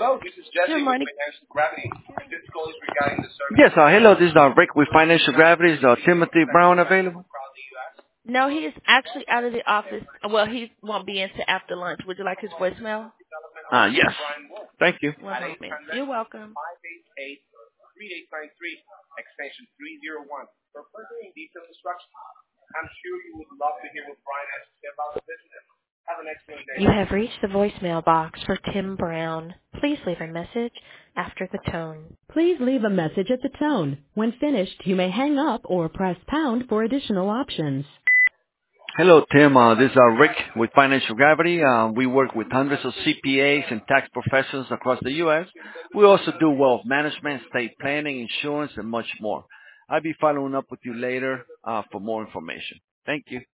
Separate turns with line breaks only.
Good morning.
Yes, hello, this is Rick with Financial Gravity. Is Timothy Brown available?
No, he is actually out of the office. Well, he won't be until after lunch. Would you like his voicemail?
Yes. Thank you.
One moment. You're welcome. You have reached the voicemail box for Tim Brown. Please leave a message after the tone.
Please leave a message at the tone. When finished, you may hang up or press pound for additional options.
Hello, Tim. This is Rick with Financial Gravity. We work with hundreds of CPAs and tax professionals across the U.S. We also do wealth management, estate planning, insurance, and much more. I'll be following up with you later for more information. Thank you.